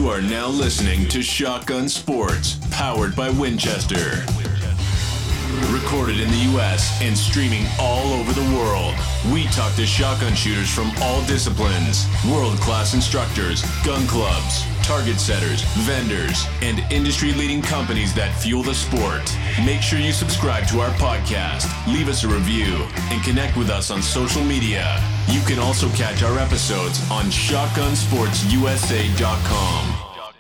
You are now listening to Shotgun Sports, powered by Winchester. Recorded in the U.S. and streaming all over the world. We talk to shotgun shooters from all disciplines, world-class instructors, gun clubs, target setters, vendors, and industry-leading companies that fuel the sport. Make sure you subscribe to our podcast, leave us a review, and connect with us on social media. You can also catch our episodes on shotgunsportsusa.com.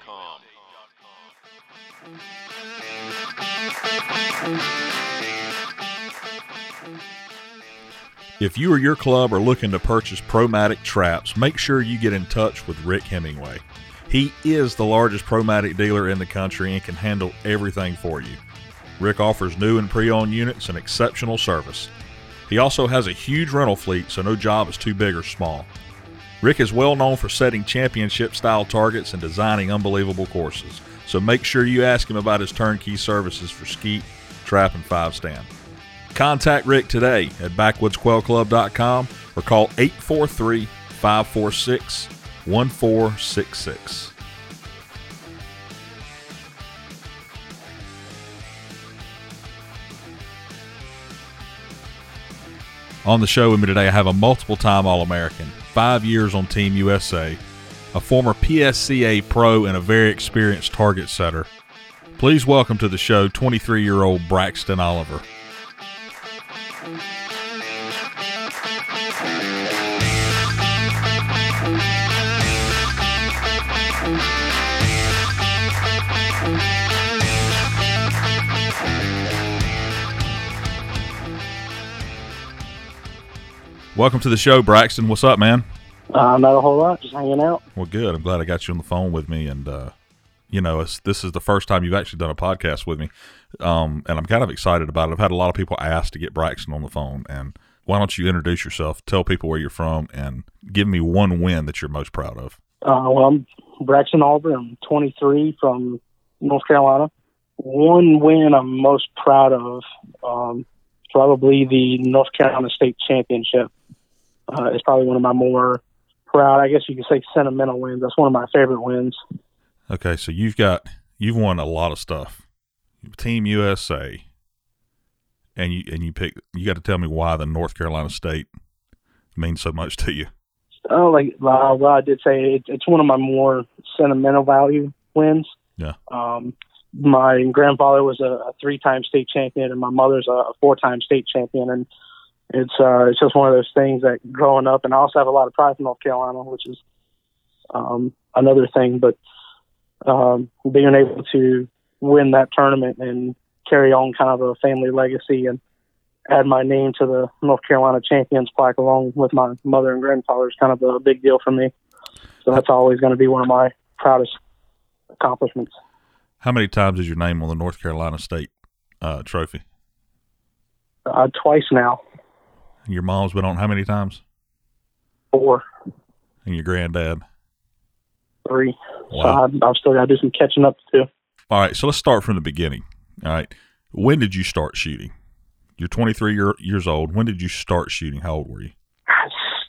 If you or your club are looking to purchase Promatic traps, make sure you get in touch with Rick Hemingway. He is the largest Promatic dealer in the country and can handle everything for you. Rick offers new and pre-owned units and exceptional service. He also has a huge rental fleet, so no job is too big or small. Rick is well known for setting championship-style targets and designing unbelievable courses, so make sure you ask him about his turnkey services for skeet, trap, and 5-stand. Contact Rick today at backwoodsquailclub.com or call 843-546-1466. On the show with me today, I have a multiple-time All-American, 5 years on Team USA, a former PSCA pro, and a very experienced target setter. Please welcome to the show 23-year-old Braxton Oliver. Welcome to the show, Braxton. What's up, man? Not a whole lot, just hanging out. Well, good. I'm glad I got you on the phone with me, and this is the first time you've actually done a podcast with me, and I'm kind of excited about it. I've had a lot of people ask to get Braxton on the phone, and why don't you introduce yourself, tell people where you're from, and give me one win that you're most proud of. Well, I'm Braxton Oliver. I'm 23 from North Carolina. One win I'm most proud of, probably the North Carolina State Championship. It's probably one of my more proud, I guess you could say, sentimental wins. That's one of my favorite wins. Okay, so you've won a lot of stuff. Team USA, and you got to tell me why the North Carolina State means so much to you. Oh, well, I did say it's one of my more sentimental value wins. Yeah. My grandfather was a 3-time state champion, and my mother's a 4-time state champion, and it's just one of those things that growing up, and I also have a lot of pride in North Carolina, which is another thing. But being able to win that tournament and carry on kind of a family legacy and add my name to the North Carolina Champions plaque along with my mother and grandfather is kind of a big deal for me. So that's always going to be one of my proudest accomplishments. How many times is your name on the North Carolina State trophy? Twice now. Your mom's been on how many times? 4. And your granddad? 3. Wow. So I've still got to do some catching up to. All right, so let's start from the beginning. All right, when did you start shooting? You're 23 years old. When did you start shooting? How old were you? I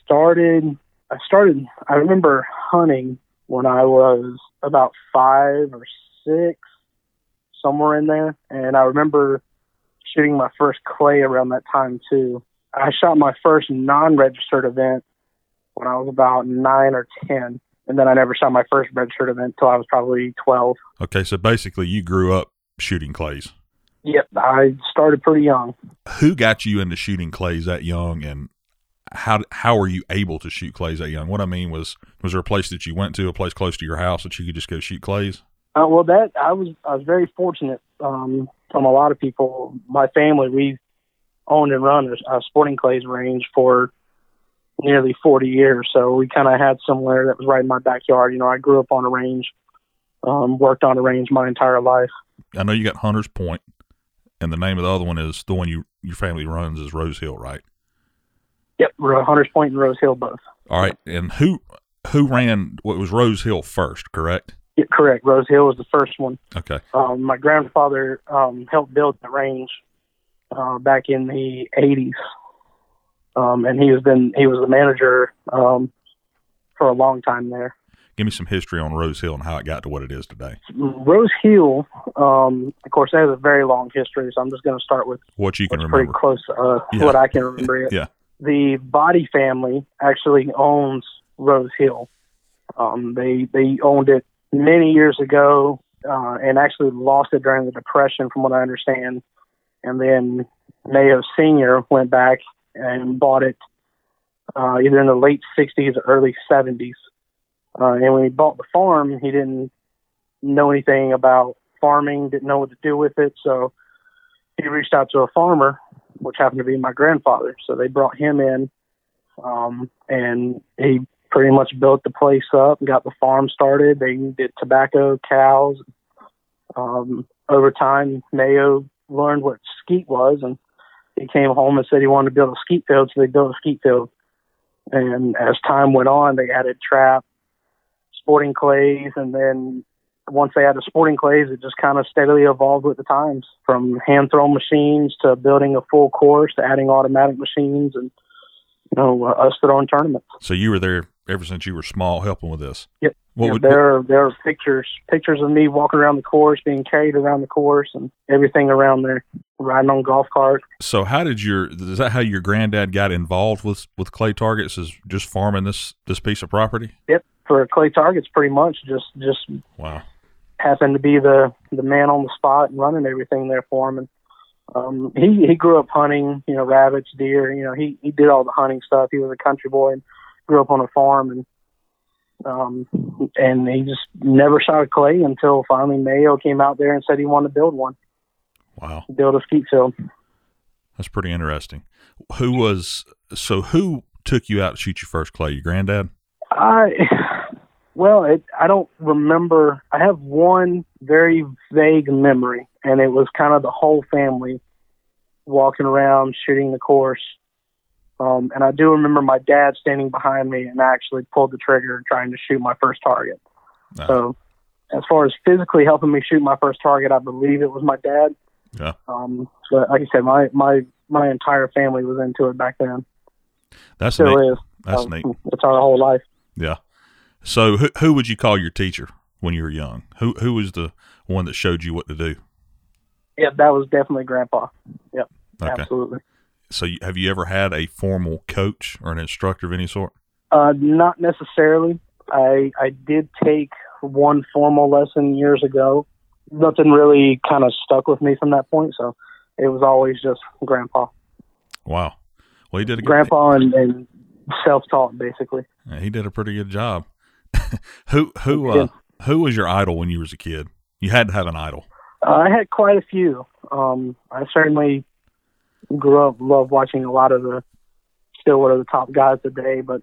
remember hunting when I was about 5 or 6, somewhere in there. And I remember shooting my first clay around that time too. I shot my first non-registered event when I was about 9 or 10. And then I never shot my first registered event until I was probably 12. Okay, so basically you grew up shooting clays. Yep, I started pretty young. Who got you into shooting clays that young, and how were you able to shoot clays that young? What I mean was there a place that you went to, a place close to your house that you could just go shoot clays? Well, I was very fortunate from a lot of people. My family, we owned and run a sporting clays range for nearly 40 years. So we kind of had somewhere that was right in my backyard. You know, I grew up on a range, worked on a range my entire life. I know you got Hunter's Point, and the name of the other one is the one your family runs is Rose Hill, right? Yep, Hunter's Point and Rose Hill both. All right, and who ran what was Rose Hill first, correct? Yeah, correct. Rose Hill was the first one. Okay. My grandfather helped build the range back in the 80s. And he was the manager for a long time there. Give me some history on Rose Hill and how it got to what it is today. Rose Hill, of course, it has a very long history, so I'm just going to start with what you can what's remember. Pretty close to what I can remember. Yeah. The Body family actually owns Rose Hill. They owned it many years ago and actually lost it during the Depression, from what I understand. And then Mayo Sr. went back and bought it either in the late 60s or early 70s. And when he bought the farm, he didn't know anything about farming, didn't know what to do with it. So he reached out to a farmer, which happened to be my grandfather. So they brought him in, and he pretty much built the place up and got the farm started. They did tobacco, cows. Over time, Mayo learned what skeet was, and he came home and said he wanted to build a skeet field, so they built a skeet field. And as time went on, they added trap, sporting clays, and then once they added sporting clays, it just kind of steadily evolved with the times, from hand-thrown machines to building a full course to adding automatic machines and, us throwing tournaments. So you were there ever since you were small helping with this? Yep. There are pictures of me walking around the course, being carried around the course, and everything around there, riding on golf carts. So is that how your granddad got involved with clay targets, is just farming this piece of property? Yep. For clay targets, pretty much just wow. Happened to be the man on the spot and running everything there for him. And he grew up hunting, rabbits, deer. He did all the hunting stuff. He was a country boy and grew up on a farm, and he just never shot a clay until finally Mayo came out there and said he wanted to build one. Wow. Build a skeet field. That's pretty interesting. Who took you out to shoot your first clay? Your granddad? I don't remember. I have one very vague memory, and it was kind of the whole family walking around shooting the course. And I do remember my dad standing behind me and actually pulled the trigger trying to shoot my first target. Oh. So as far as physically helping me shoot my first target, I believe it was my dad. Yeah. But like I said, my entire family was into it back then. That's Still neat. is. That's neat. It's our whole life. Yeah. So who would you call your teacher when you were young? Who was the one that showed you what to do? Yeah, that was definitely Grandpa. Yep. Okay. Absolutely. So have you ever had a formal coach or an instructor of any sort? Not necessarily. I did take one formal lesson years ago. Nothing really kind of stuck with me from that point, so it was always just Grandpa. Wow. Well, he did a good Grandpa and self-taught, basically. Yeah, he did a pretty good job. Who was your idol when you was a kid? You had to have an idol. I had quite a few. I certainly grew up, loved watching a lot of still one of the top guys today, but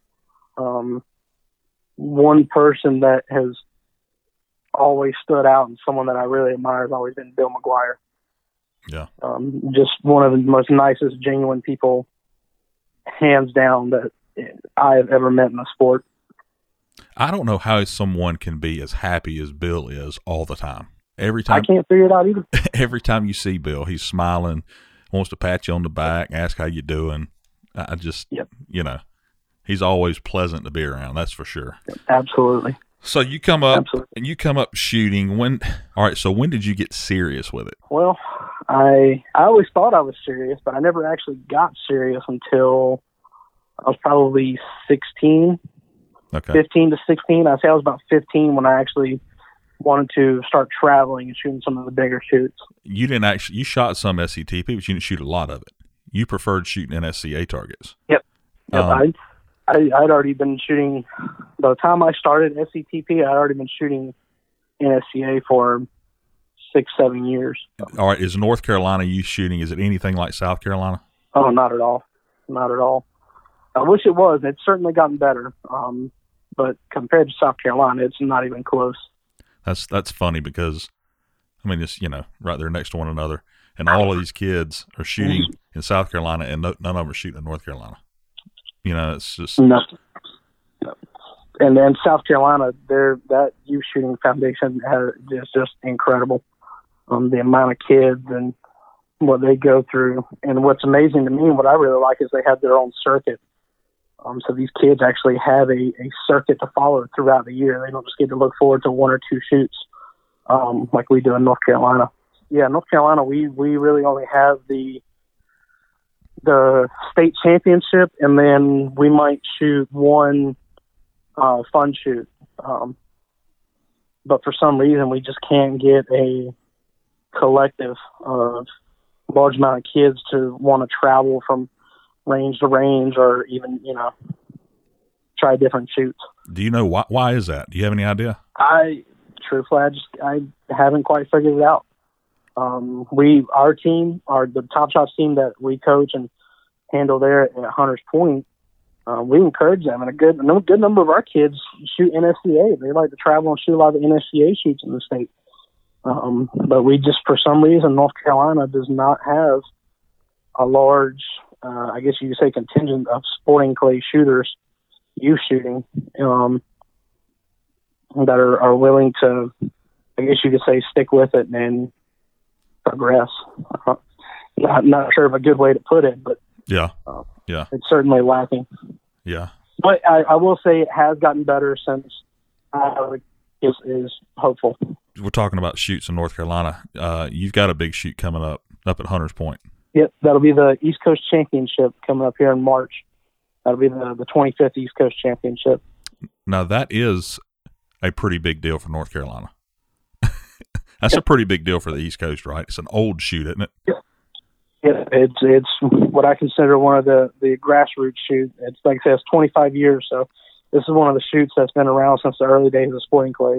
one person that has always stood out and someone that I really admire has always been Bill McGuire. Yeah. Just one of the most nicest, genuine people, hands down, that I have ever met in the sport. I don't know how someone can be as happy as Bill is all the time. Every time I can't figure it out either. Every time you see Bill, he's smiling, wants to pat you on the back, ask how you doing. He's always pleasant to be around. That's for sure. Absolutely. So you come up shooting. When did you get serious with it? Well, I always thought I was serious, but I never actually got serious until I was probably 16. Okay. 15 to 16. I'd say I was about 15 when I actually wanted to start traveling and shooting some of the bigger shoots. You shot some SCTP, but you didn't shoot a lot of it. You preferred shooting NSCA targets. Yep. I'd already been shooting, by the time I started SCTP, I'd already been shooting NSCA for 6-7 years. All right. Is North Carolina youth shooting, is it anything like South Carolina? Oh, not at all. Not at all. I wish it was. It's certainly gotten better. But compared to South Carolina, it's not even close. That's funny because, it's, right there next to one another. And all of these kids are shooting in South Carolina, and none of them are shooting in North Carolina. It's just... No. And then South Carolina, that youth shooting foundation is just incredible. The amount of kids and what they go through. And what's amazing to me and what I really like is they have their own circuit. So these kids actually have a circuit to follow throughout the year. They don't just get to look forward to one or two shoots like we do in North Carolina. Yeah, North Carolina, we really only have the state championship, and then we might shoot one fun shoot. But for some reason, we just can't get a collective of large amount of kids to want to travel from range to range, or even, try different shoots. Do you know why is that? Do you have any idea? Truthfully, I haven't quite figured it out. Our team, the Top Shots team that we coach and handle there at Hunters Point, we encourage them, and a good number of our kids shoot NSCA. They like to travel and shoot a lot of the NSCA shoots in the state. But we just, for some reason, North Carolina does not have a large, I guess you could say, contingent of sporting clay shooters, youth shooting, that are willing to, I guess you could say, stick with it and progress. Not sure of a good way to put it, but yeah, it's certainly lacking. Yeah, but I will say it has gotten better since is hopeful. We're talking about shoots in North Carolina. You've got a big shoot coming up at Hunters Point. Yep, that'll be the East Coast Championship coming up here in March. That'll be the 25th East Coast Championship. Now, that is a pretty big deal for North Carolina. That's a pretty big deal for the East Coast, right? It's an old shoot, isn't it? Yeah, it's what I consider one of the grassroots shoots. It's like I said, it's 25 years, so this is one of the shoots that's been around since the early days of sporting clays.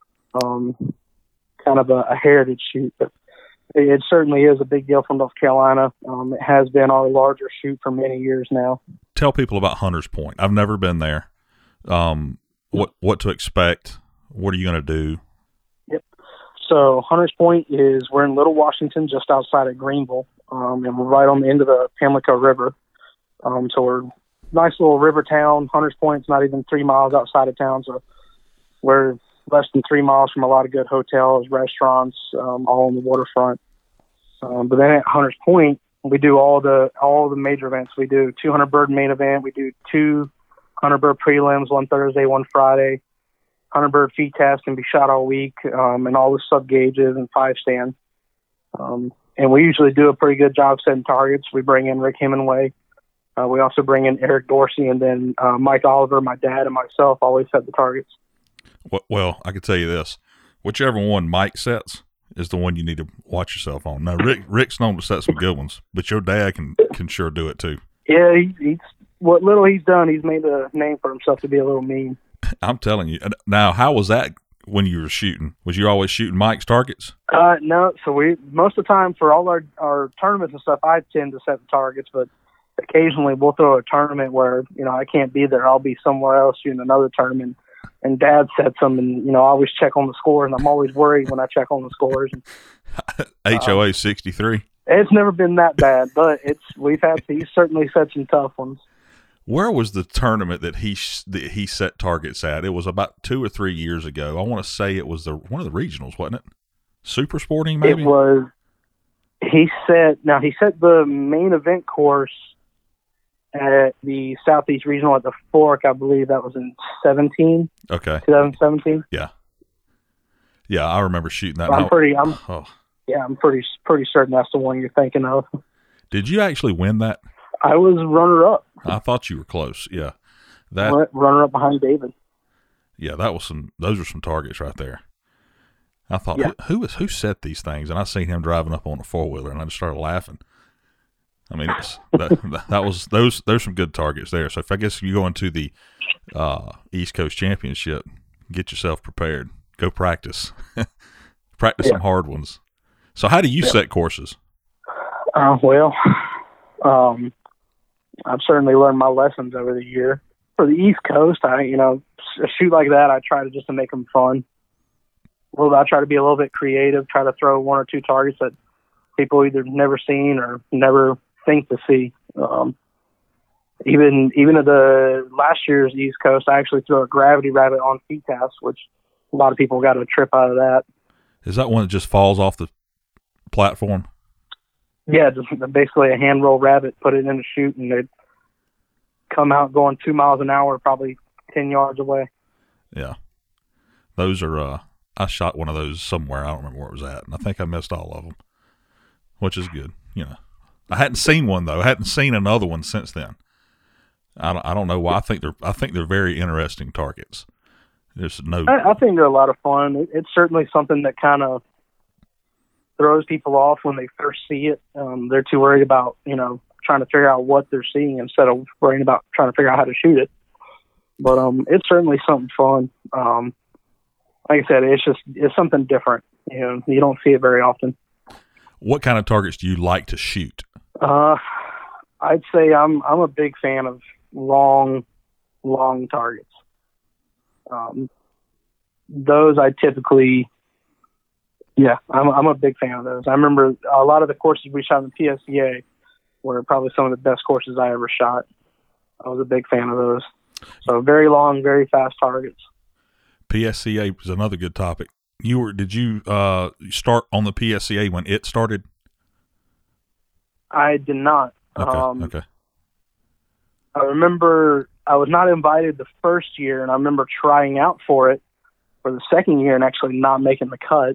Kind of a heritage shoot, but it certainly is a big deal for North Carolina. It has been our larger shoot for many years now. Tell people about Hunters Point. I've never been there. What to expect? What are you going to do? Yep. So Hunters Point we're in Little Washington, just outside of Greenville, and we're right on the end of the Pamlico River. So we're a nice little river town. Hunters Point's not even 3 miles outside of town, so we're less than 3 miles from a lot of good hotels, restaurants, all on the waterfront. But then at Hunters Point, we do all the major events. We do 200 bird main event. We do 2 100 bird prelims, one Thursday, one Friday. 100 bird feed test can be shot all week, and all the sub gauges and 5 stand. And we usually do a pretty good job setting targets. We bring in Rick Hemingway. We also bring in Eric Dorsey, and then Mike Oliver, my dad, and myself always set the targets. Well, I can tell you this: whichever one Mike sets is the one you need to watch yourself on. Now, Rick's known to set some good ones, but your dad can sure do it too. Yeah, he's what little he's done, he's made a name for himself to be a little mean. I'm telling you. Now, how was that when you were shooting? Was you always shooting Mike's targets? No. So most of the time for all our tournaments and stuff, I tend to set the targets, but occasionally we'll throw a tournament where I can't be there. I'll be somewhere else shooting another tournament. And Dad sets them, and I always check on the scores, and I'm always worried when I check on the scores. HOA 63. It's never been that bad, but he's certainly set some tough ones. Where was the tournament that he set targets at? It was about 2 or 3 years ago. I want to say it was one of the regionals, wasn't it? Super Sporting, maybe. It was. He set the main event course at the Southeast Regional at the Fork. I believe that was in 2017. Okay. 2017. Yeah, I remember shooting that. I'm pretty certain that's the one you're thinking of. Did you actually win that? I was runner-up. I thought you were close. Yeah, runner-up behind David. Yeah, those were some targets right there. I thought, who set these things? And I seen him driving up on a 4-wheeler, and I just started laughing. I mean, there's some good targets there. So if I guess you go into the East Coast Championship, get yourself prepared. Go practice. Practice some hard ones. So how do you set courses? I've certainly learned my lessons over the year. For the East Coast, a shoot like that, I try to make them fun. I try to be a little bit creative, try to throw 1 or 2 targets that people either never seen or never think to see. Even at the last year's East Coast, I actually threw a gravity rabbit on feed test, which a lot of people got a trip out of that. Is that one that just falls off the platform? Yeah, just basically a hand roll rabbit, put it in a chute, and come out going 2 miles an hour, probably 10 yards away. Yeah. Those are, I shot one of those somewhere. I don't remember where it was at. And I think I missed all of them, which is good. You know, I hadn't seen one though. I hadn't seen another one since then. I don't know why. I think they're very interesting targets. There's no. I think they're a lot of fun. It's certainly something that kind of throws people off when they first see it. They're too worried about, trying to figure out what they're seeing instead of worrying about trying to figure out how to shoot it. But it's certainly something fun. Like I said, it's something different. You don't see it very often. What kind of targets do you like to shoot? I'd say I'm a big fan of long targets. Those I typically, I'm a big fan of those. I remember a lot of the courses we shot in the PSCA were probably some of the best courses I ever shot. I was a big fan of those. So very long, very fast targets. PSCA was another good topic. Did you start on the PSCA when it started? I did not. Okay. I remember I was not invited the first year, and I remember trying out for it for the second year and actually not making the cut.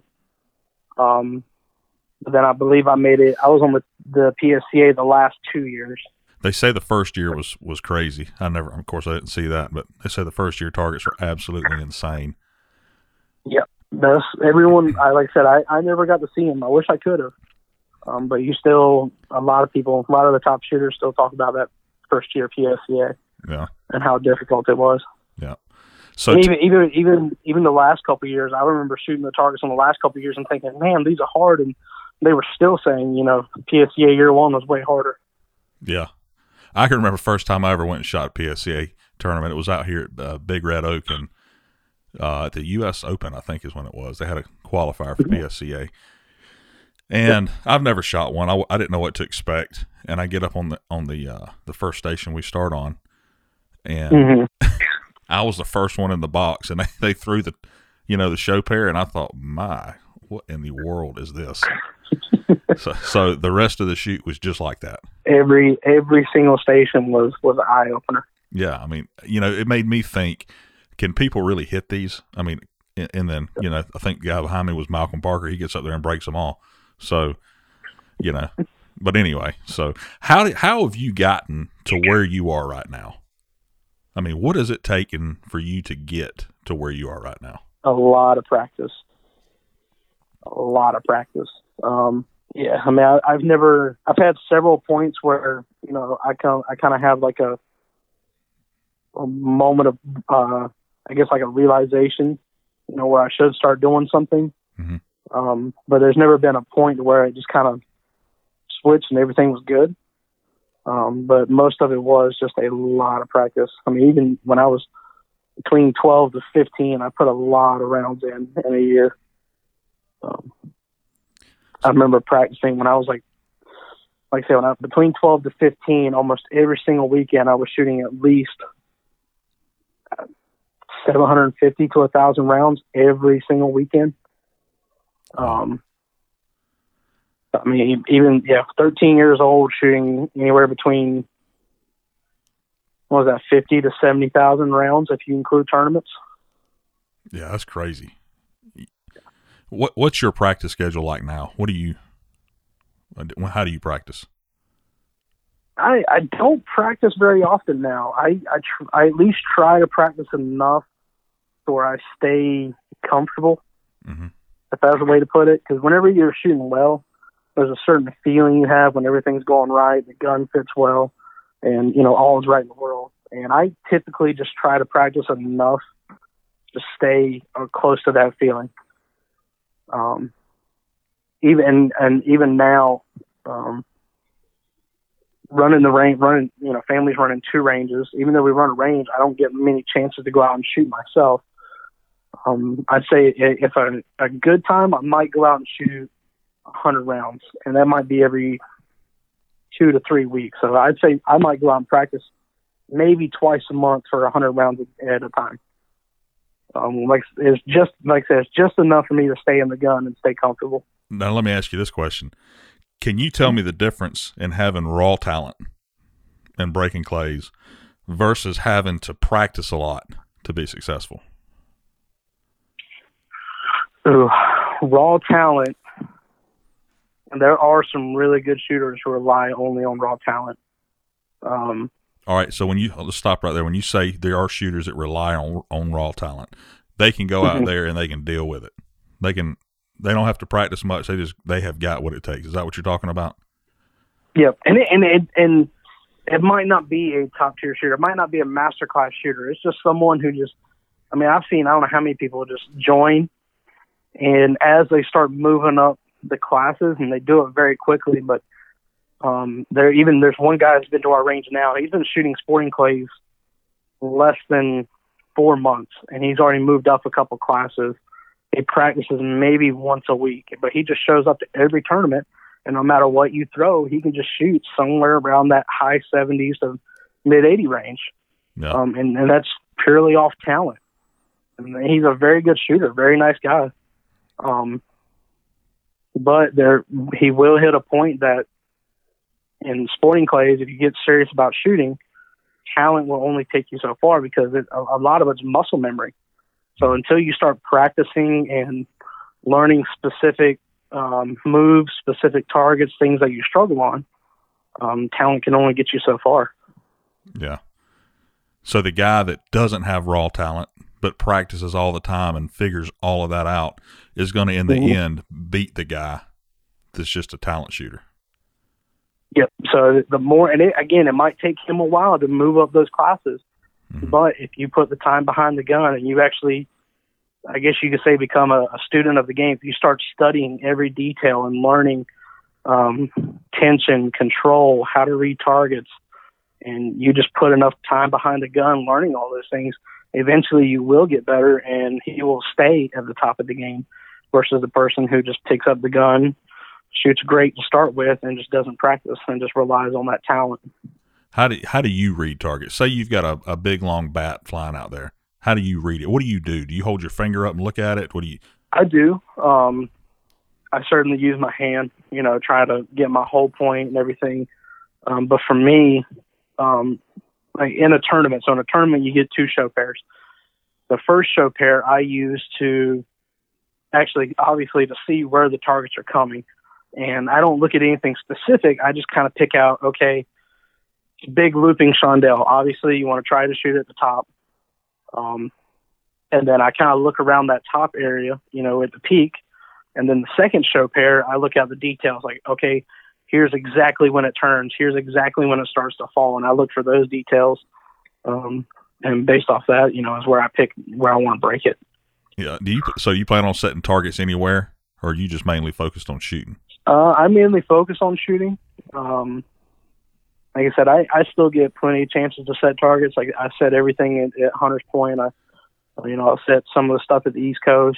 But then I believe I made it. I was on the PSCA the last 2 years. They say the first year was crazy. Of course, I didn't see that, but they say the first year targets were absolutely insane. Yep. Everyone, like I said, I never got to see them. I wish I could have. But a lot of the top shooters still talk about that first year PSCA. Yeah. And how difficult it was. Yeah. So even the last couple of years, I remember shooting the targets on the last couple of years and thinking, man, these are hard. And they were still saying, PSCA year one was way harder. Yeah. I can remember the first time I ever went and shot a PSCA tournament. It was out here at Big Red Oak, and at the U.S. Open, I think is when it was. They had a qualifier for PSCA. And I've never shot one. I didn't know what to expect. And I get up on the first station we start on, and I was the first one in the box, and they threw the show pair, and I thought, what in the world is this? so the rest of the shoot was just like that. Every single station was an eye opener. Yeah, I mean, it made me think, can people really hit these? I mean, and then I think the guy behind me was Malcolm Parker. He gets up there and breaks them all. So, but anyway, so how have you gotten to where you are right now? I mean, what has it taken for you to get to where you are right now? A lot of practice. Yeah, I mean, I've had several points where, I kind of have like a moment of, I guess like a realization, where I should start doing something. Mm-hmm. But there's never been a point where it just kind of switched and everything was good. But most of it was just a lot of practice. I mean, even when I was between 12 to 15, I put a lot of rounds in a year. I remember practicing when I was like I said, between 12 to 15, almost every single weekend, I was shooting at least 750 to 1,000 rounds every single weekend. I mean, 13 years old, shooting anywhere between, 50 to 70,000 rounds if you include tournaments. Yeah, that's crazy. What's your practice schedule like now? How do you practice? I don't practice very often now. I at least try to practice enough to where I stay comfortable, if that's a way to put it. Because whenever you're shooting well, there's a certain feeling you have when everything's going right, the gun fits well, and, all is right in the world. And I typically just try to practice enough to stay close to that feeling. Even now, running the range, family's running 2 ranges. Even though we run a range, I don't get many chances to go out and shoot myself. I'd say if a good time, I might go out and shoot 100 rounds, and that might be every 2 to 3 weeks. So I'd say I might go out and practice maybe twice a month for 100 rounds at a time. It's just enough for me to stay in the gun and stay comfortable. Now, let me ask you this question. Can you tell me the difference in having raw talent and breaking clays versus having to practice a lot to be successful? Ooh, raw talent. And there are some really good shooters who rely only on raw talent. All right, so let's stop right there. When you say there are shooters that rely on raw talent, they can go out there and they can deal with it. They don't have to practice much. They have got what it takes. Is that what you're talking about? Yep. And it might not be a top tier shooter. It might not be a master class shooter. It's just someone who I've seen, I don't know how many people just join, and as they start moving up the classes, and they do it very quickly, but there's one guy who's been to our range now. He's been shooting sporting clays less than 4 months, and he's already moved up a couple classes. He practices maybe once a week, but he just shows up to every tournament, and no matter what you throw, he can just shoot somewhere around that high 70s to mid 80 range. Yeah. And that's purely off talent. And he's a very good shooter, very nice guy. But he will hit a point that in sporting clays, if you get serious about shooting, talent will only take you so far, because a lot of it's muscle memory. So until you start practicing and learning specific moves, specific targets, things that you struggle on, talent can only get you so far. Yeah. So the guy that doesn't have raw talent but practices all the time and figures all of that out is going to, in the end, beat the guy that's just a talent shooter. Yep. So the more, and it might take him a while to move up those classes, but if you put the time behind the gun and you actually, I guess you could say, become a student of the game, if you start studying every detail and learning tension, control, how to read targets, and you just put enough time behind the gun learning all those things, eventually you will get better, and he will stay at the top of the game versus the person who just picks up the gun, shoots great to start with, and just doesn't practice and just relies on that talent. How do you read targets? Say you've got a big, long bat flying out there. How do you read it? What do you do? Do you hold your finger up and look at it? What do you? I do. I certainly use my hand, try to get my whole point and everything. But for me, like in a tournament, so in a tournament you get 2 show pairs. The first show pair I use to obviously to see where the targets are coming. And I don't look at anything specific. I just kind of pick out, okay, big looping chandelle. Obviously you want to try to shoot at the top. And then I kind of look around that top area, at the peak. And then the second show pair, I look at the details, like, okay, here's exactly when it turns. Here's exactly when it starts to fall. And I look for those details. And based off that, is where I pick where I want to break it. Yeah. So you plan on setting targets anywhere, or are you just mainly focused on shooting? I mainly focus on shooting. Like I said, I still get plenty of chances to set targets. Like I set everything at Hunters Point. I'll set some of the stuff at the East Coast.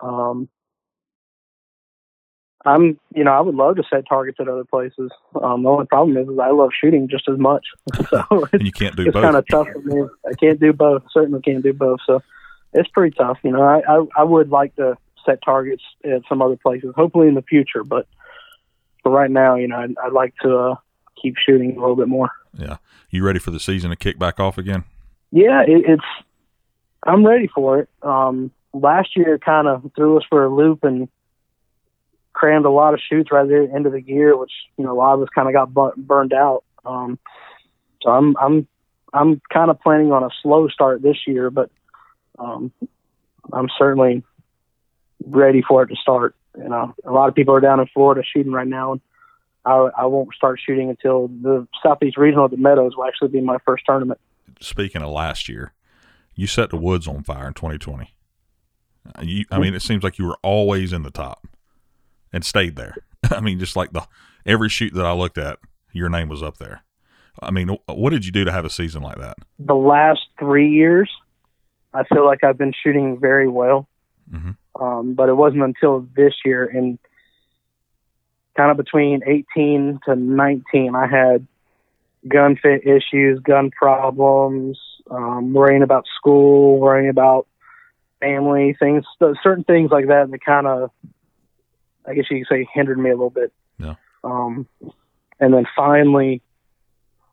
I would love to set targets at other places. The only problem is I love shooting just as much. So and you can't do both. It's kind of tough for me. I can't do both. Certainly can't do both. So it's pretty tough. I would like to set targets at some other places, hopefully in the future. But for right now, I'd like to keep shooting a little bit more. Yeah. You ready for the season to kick back off again? Yeah, I'm ready for it. Last year kind of threw us for a loop and crammed a lot of shoots right there at the end of the year, which, a lot of us kind of got burned out. So I'm kind of planning on a slow start this year, but I'm certainly ready for it to start. A lot of people are down in Florida shooting right now, and I won't start shooting until the Southeast Regional at the Meadows will actually be my first tournament. Speaking of last year, you set the woods on fire in 2020. It seems like you were always in the top and stayed there. Just like every shoot that I looked at, your name was up there. What did you do to have a season like that? The last 3 years, I feel like I've been shooting very well. Mm-hmm. But it wasn't until this year, and kind of between 18 to 19, I had gun fit issues, gun problems, worrying about school, worrying about family things, certain things like that kind of, I guess you could say, hindered me a little bit. Yeah. And then finally,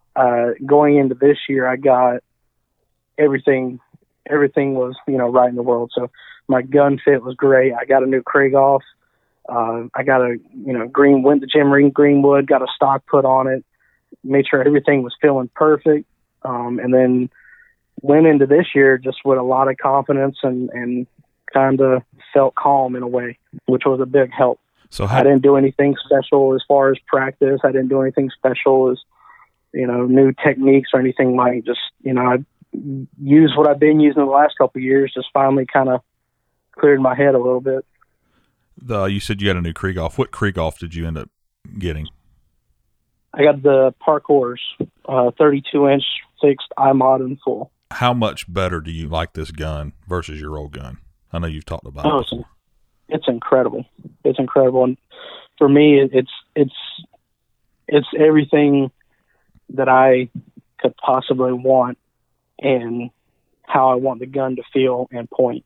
going into this year, I got everything was, right in the world. So my gun fit was great. I got a new Krieghoff. I got a, went to Jim Reed Greenwood, got a stock put on it, made sure everything was feeling perfect. And then went into this year just with a lot of confidence and kind of felt calm in a way, which was a big help. So I didn't do anything special as far as practice. I didn't do anything special as, new techniques or anything like just, I used what I've been using the last couple of years, just finally kind of cleared my head a little bit. You said you had a new Krieghoff. What Krieghoff did you end up getting? I got the Parkour's 32-inch fixed iMod in full. How much better do you like this gun versus your old gun? I know you've talked about it before. It's incredible. It's incredible. And for me, it's everything that I could possibly want and how I want the gun to feel and point.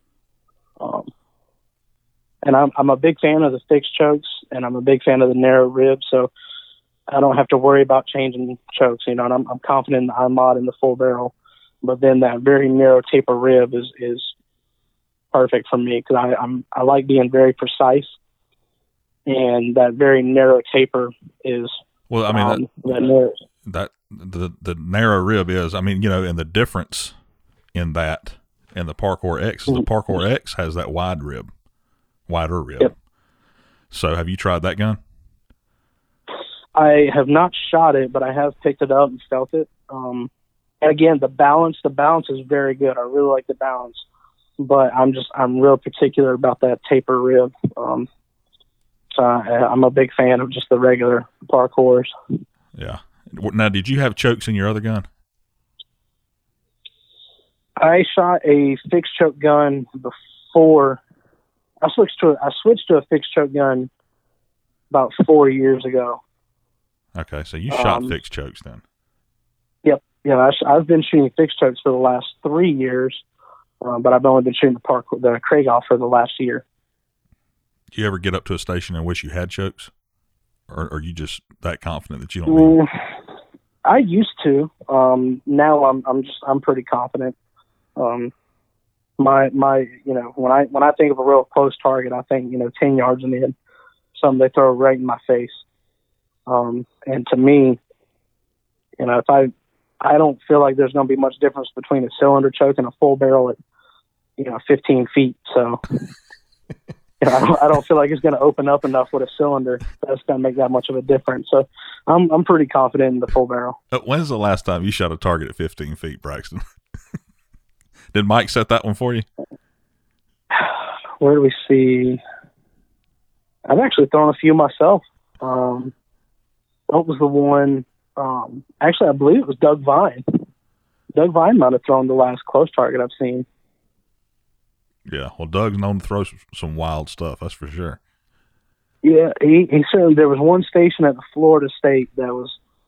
And I'm a big fan of the fixed chokes, and I'm a big fan of the narrow rib, so I don't have to worry about changing chokes, and I'm confident in the iMod and the full barrel. But then that very narrow taper rib is perfect for me because I like being very precise, and that very narrow taper is well. I mean the narrow rib is. I mean, and the difference in that and the Parkour X is the Parkour X has that wider rib. Yep. So, have you tried that gun? I have not shot it, but I have picked it up and felt it. And again, the balance is very good. I really like the balance, but I'm real particular about that taper rib. So I'm a big fan of just the regular Parkours. Yeah. Now, did you have chokes in your other gun? I shot a fixed choke gun before. I switched to a fixed choke gun about 4 years ago. Okay, so you shot fixed chokes then. Yep. Yeah, I've been shooting fixed chokes for the last 3 years, but I've only been shooting the Krieghoff for the last year. Do you ever get up to a station and wish you had chokes, or are you just that confident that you don't need them? I used to. Now I'm pretty confident. My when I think of a real close target, I think 10 yards in the end, something they throw right in my face. And to me, if I don't feel like there's going to be much difference between a cylinder choke and a full barrel at 15 feet. So I don't feel like it's going to open up enough with a cylinder that's going to make that much of a difference. So I'm pretty confident in the full barrel. When's the last time you shot a target at 15 feet, Braxton? Did Mike set that one for you? Where do we see? I've actually thrown a few myself. What was the one? Actually, I believe it was Doug Vine. Doug Vine might have thrown the last close target I've seen. Yeah, well, Doug's known to throw some wild stuff, that's for sure. Yeah, he certainly. There was one station at the Florida State that was,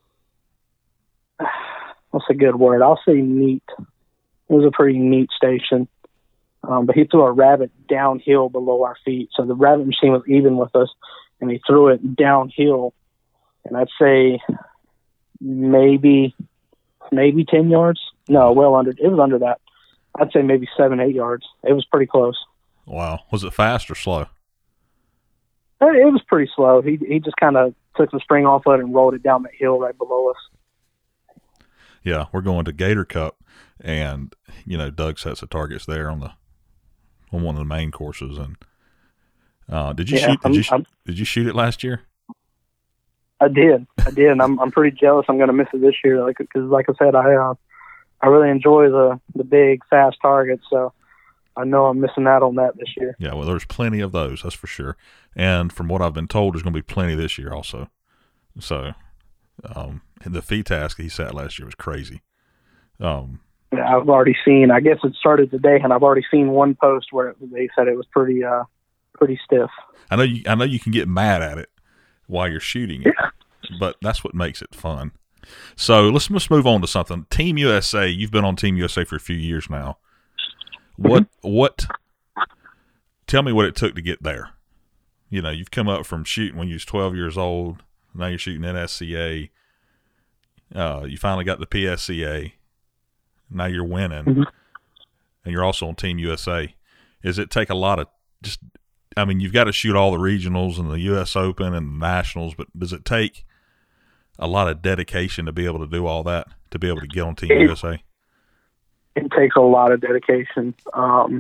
what's a good word? I'll say neat. It was a pretty neat station. But he threw a rabbit downhill below our feet. So the rabbit machine was even with us, and he threw it downhill. And I'd say maybe 10 yards. No, well under. It was under that. I'd say maybe 7-8 yards. It was pretty close. Wow. Was it fast or slow? It was pretty slow. He just kind of took the spring off of it and rolled it down the hill right below us. Yeah, we're going to Gator Cup, and Doug sets the targets there on one of the main courses. And did you shoot it last year? I did, and I'm pretty jealous. I'm going to miss it this year, because like I said, I really enjoy the big fast targets. So I know I'm missing out on that this year. Yeah, well, there's plenty of those, that's for sure. And from what I've been told, there's going to be plenty this year also. So the fee task he sat last year was crazy. Yeah, I've already seen. I guess it started today, and I've already seen one post where they said it was pretty stiff. I know you can get mad at it while you're shooting it, but that's what makes it fun. So let's move on to something. Team USA. You've been on Team USA for a few years now. What? Tell me what it took to get there. You've come up from shooting when you was 12 years old. Now you're shooting NSCA. You finally got the PSCA. Now you're winning, Mm-hmm. and you're also on Team USA. Does it take a lot of you've got to shoot all the regionals and the U.S. Open and the Nationals, but does it take a lot of dedication to be able to do all that, to be able to get on Team USA? It takes a lot of dedication. I'm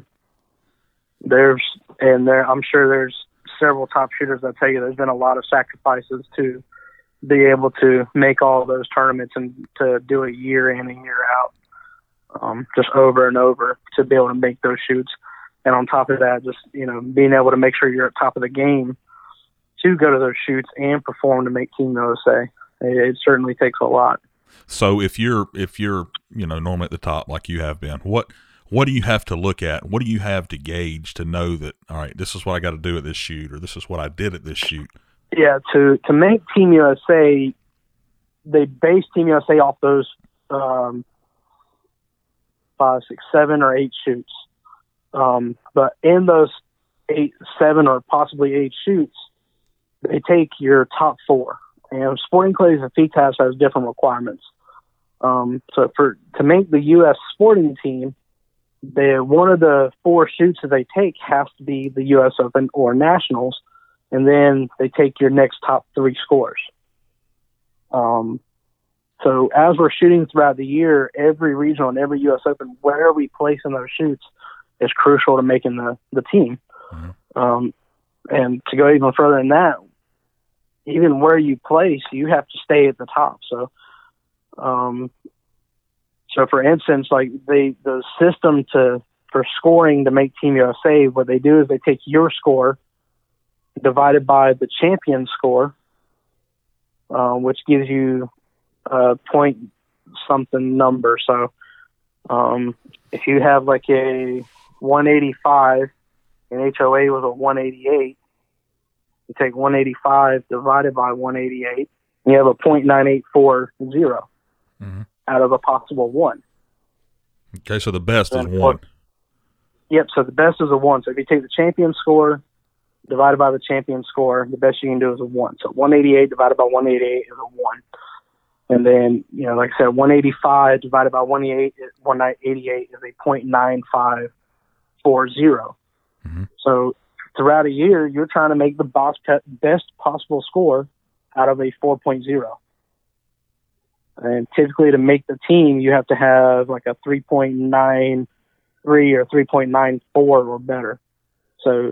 sure there's several top shooters that tell you there's been a lot of sacrifices to be able to make all those tournaments and to do it year in and year out, just over and over to be able to make those shoots. And on top of that, just, being able to make sure you're at top of the game to go to those shoots and perform to make Team USA. It certainly takes a lot. So if you're normally at the top like you have been, what do you have to look at? What do you have to gauge to know that, all right, this is what I got to do at this shoot, or this is what I did at this shoot? Yeah, to make Team USA, they base Team USA off those 5, 6, 7, or 8 shoots. But in those 8, 7, or possibly 8 shoots, they take your top 4. And Sporting Clays and FITAS has different requirements. So to make the U.S. sporting team, one of the 4 shoots that they take has to be the U.S. Open or Nationals, and then they take your next top 3 scores. So as we're shooting throughout the year, every regional and every U.S. Open, where we place in those shoots is crucial to making the team. Mm-hmm. And to go even further than that, even where you place, you have to stay at the top. So, for instance, like the system for scoring to make Team USA, what they do is they take your score divided by the champion score, which gives you a point something number. So, if you have like a 185 and HOA was a 188, you take 185 divided by 188, and you have a .9840 mm-hmm. out of a possible 1. Okay, so the best is 1. Yep, so the best is a 1. So if you take the champion score divided by the champion score, the best you can do is a 1. So 188 divided by 188 is a 1. And then, like I said, 185 divided by 188 is a .9540. Mm-hmm. So throughout a year, you're trying to make the best possible score out of a 4.0. And typically to make the team, you have to have like a 3.93 or 3.94 or better. So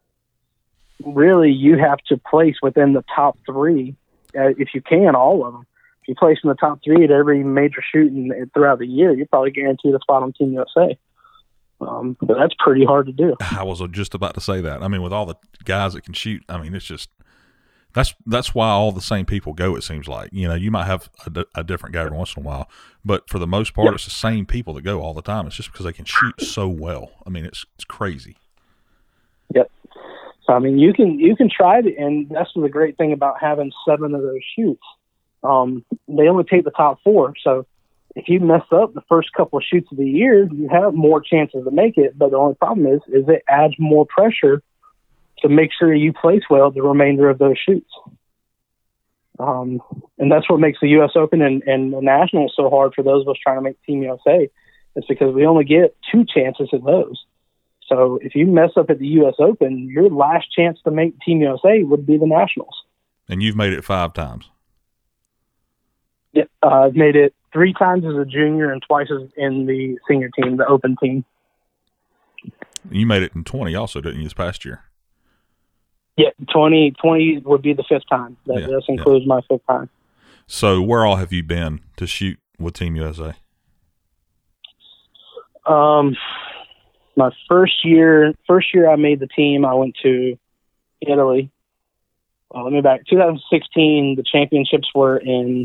really you have to place within the top 3, if you can, all of them. If you place in the top 3 at every major shoot throughout the year, you're probably guaranteed a spot on Team USA. But that's pretty hard to do. I was just about to say that. I mean, with all the guys that can shoot, I mean, it's just that's why all the same people go. It seems like you might have a different guy every once in a while, but for the most part, It's the same people that go all the time. It's just because they can shoot so well. I mean, it's crazy. Yep. So I mean, you can try it, and that's the great thing about having 7 of those shoots. They only take the top 4, so if you mess up the first couple of shoots of the year, you have more chances to make it. But the only problem is it adds more pressure to make sure you place well the remainder of those shoots. And that's what makes the U.S. Open and the Nationals so hard for those of us trying to make Team USA. It's because we only get 2 chances at those. So if you mess up at the U.S. Open, your last chance to make Team USA would be the Nationals. And you've made it 5 times. Yeah, I've made it 3 times as a junior and twice as in the senior team, the open team. You made it in 20 also, didn't you, this past year? Yeah, 20 would be the 5th time. This includes my 5th time. So where all have you been to shoot with Team USA? My first year I made the team, I went to Italy. Well, let me back. 2016, the championships were in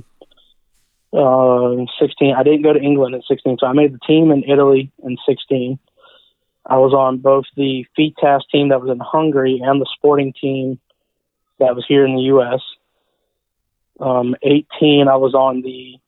16. I didn't go to England in 16, so I made the team in Italy in 16. I was on both the FITAS team that was in Hungary and the sporting team that was here in the U.S. 18, I was on the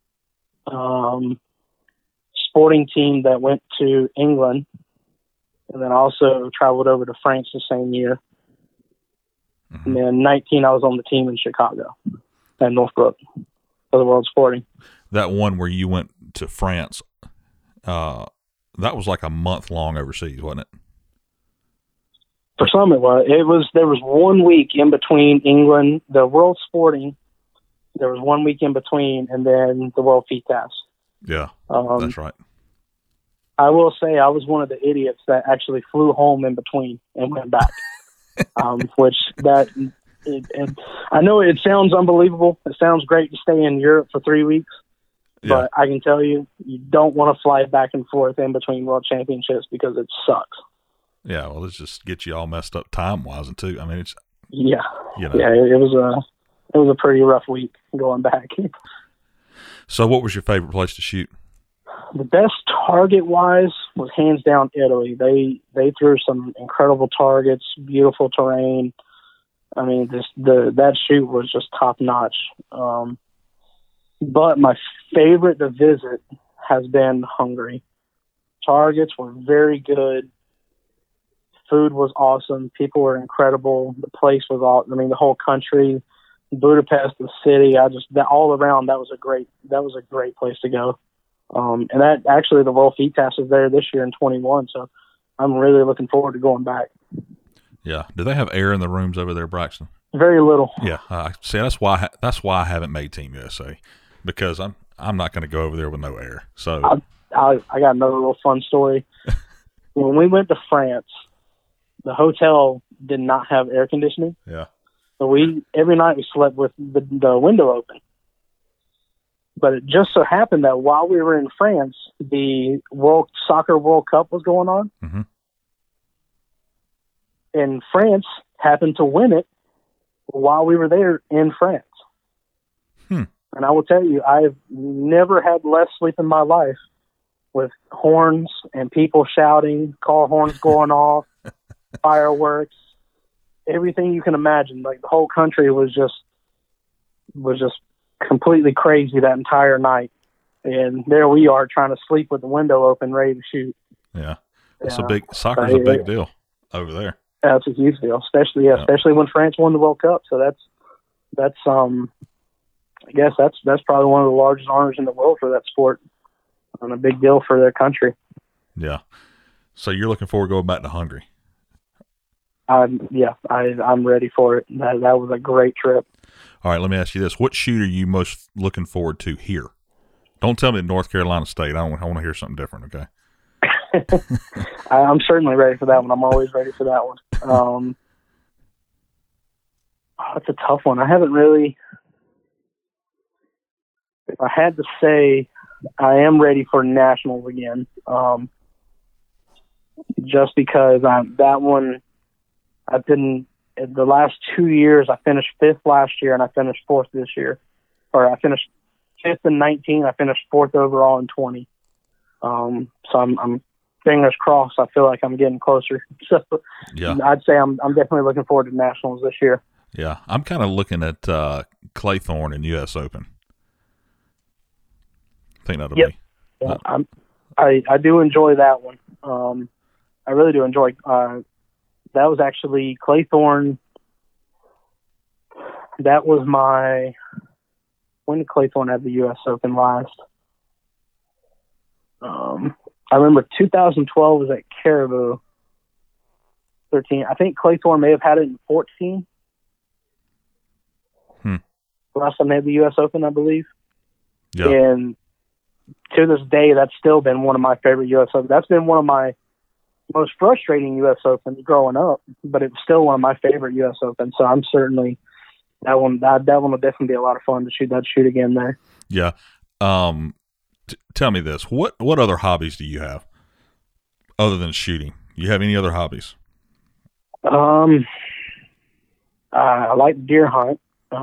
sporting team that went to England, and then also traveled over to France the same year. Mm-hmm. And then 19, I was on the team in Chicago and Northbrook. for the World Sporting. That one where you went to France, that was like a month long overseas, wasn't it? For some, it was. There was 1 week in between England, the World Sporting. There was 1 week in between, and then the World FITAS. Yeah, that's right. I will say I was one of the idiots that actually flew home in between and went back. I know it sounds unbelievable. It sounds great to stay in Europe for 3 weeks, but I can tell you, you don't want to fly back and forth in between World Championships because it sucks. Yeah, well, let's just get you all messed up time-wise, too. I mean, it's it was a pretty rough week going back. So, what was your favorite place to shoot? The best target-wise was hands down Italy. They threw some incredible targets, beautiful terrain. I mean, that shoot was just top-notch. But my favorite to visit has been Hungary. Targets were very good. Food was awesome. People were incredible. The place was awesome. I mean, the whole country, Budapest, the city. All around, that was a great place to go. And that actually, the World FITAS is there this year in 21. So I'm really looking forward to going back. Yeah. Do they have air in the rooms over there, Braxton? Very little. Yeah. See, that's why I haven't made Team USA, because I'm not going to go over there with no air. So I got another little fun story. When we went to France, the hotel did not have air conditioning. Yeah. So every night we slept with the window open. But it just so happened that while we were in France, the Soccer World Cup was going on. Mm-hmm. And France happened to win it while we were there in France. And I will tell you, I've never had less sleep in my life with horns and people shouting, car horns going off, fireworks, everything you can imagine. Like, the whole country was just completely crazy that entire night. And there we are trying to sleep with the window open, ready to shoot. Yeah. Soccer's a big deal over there. That's a huge deal, especially when France won the World Cup. So that's I guess that's probably one of the largest honors in the world for that sport, and a big deal for their country. Yeah. So you're looking forward to going back to Hungary? I'm ready for it. That was a great trip. All right, let me ask you this: what shoot are you most looking forward to here? Don't tell me North Carolina State. I want to hear something different. Okay. I'm certainly ready for that one. I'm always ready for that one. It's a tough one. I haven't really. If I had to say, I am ready for nationals again. Just because that one, I've been the last 2 years. I finished 5th last year, and I finished 4th this year. Or I finished 5th in 19. I finished 4th overall in 20. So I'm fingers crossed. I feel like I'm getting closer. So yeah, I'd say I'm definitely looking forward to nationals this year. Yeah, I'm kind of looking at Claythorne and U.S. Open. I think that'll be. Yeah, I do enjoy that one. I really do enjoy. That was actually Claythorne. That was when did Claythorne have the U.S. Open last? I remember 2012 was at Caribou. 13. I think Claythorne may have had it in 14. Last time they had the U.S. Open, I believe. Yeah. And to this day, that's still been one of my favorite U.S. Opens. That's been one of my most frustrating U.S. Opens growing up, but it's still one of my favorite U.S. Opens. So I'm certainly that one will definitely be a lot of fun to shoot again there. Yeah. Tell me this: what other hobbies do you have other than shooting? You have any other hobbies? I like deer hunt.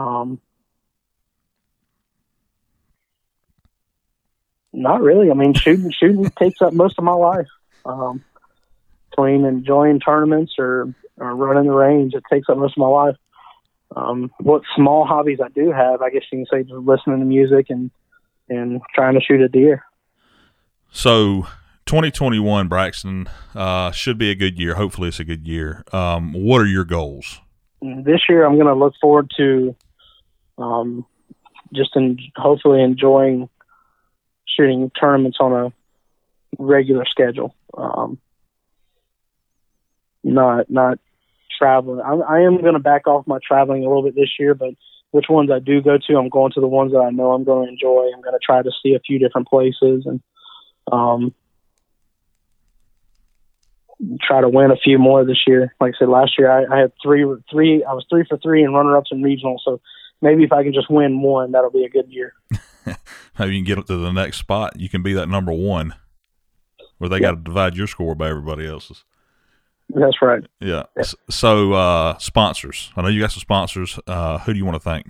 Not really. I mean, shooting takes up most of my life. Between enjoying tournaments or running the range, it takes up most of my life. What small hobbies I do have, I guess you can say, just listening to music and trying to shoot a deer. So 2021, Braxton, should be a good year. Hopefully it's a good year. What are your goals? This year I'm going to look forward to just hopefully enjoying shooting tournaments on a regular schedule. Not traveling. I am going to back off my traveling a little bit this year, but which ones I do go to, I'm going to the ones that I know I'm going to enjoy. I'm going to try to see a few different places and try to win a few more this year. Like I said, last year I had three. I was 3 for 3 in runner-ups and regional. So maybe if I can just win one, that'll be a good year. Maybe you can get up to the next spot. You can be that number one, where they got to divide your score by everybody else's. That's right. Yeah. So sponsors. I know you got some sponsors. Who do you want to thank?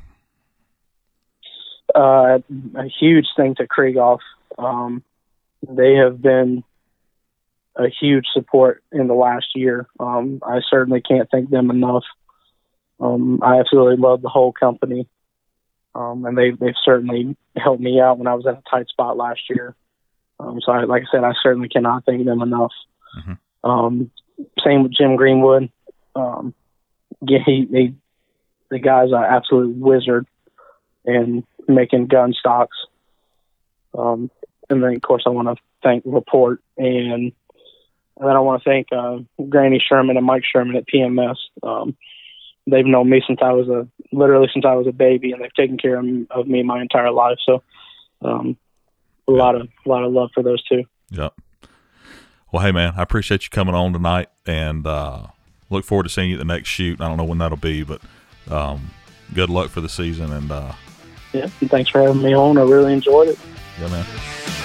A huge thing to Krieghoff. They have been a huge support in the last year. I certainly can't thank them enough. I absolutely love the whole company. And they've certainly helped me out when I was in a tight spot last year. So like I said, I certainly cannot thank them enough. Mm-hmm. Same with Jim Greenwood. The guy's an absolute wizard in making gun stocks. And then, of course, I want to thank Laporte, and then I want to thank Granny Sherman and Mike Sherman at PMS. They've known me since I was a baby, and they've taken care of me my entire life. So, a lot of love for those two. Yep. Well, hey man, I appreciate you coming on tonight, and look forward to seeing you at the next shoot. I don't know when that'll be, but good luck for the season. And yeah, thanks for having me on. I really enjoyed it. Yeah, man.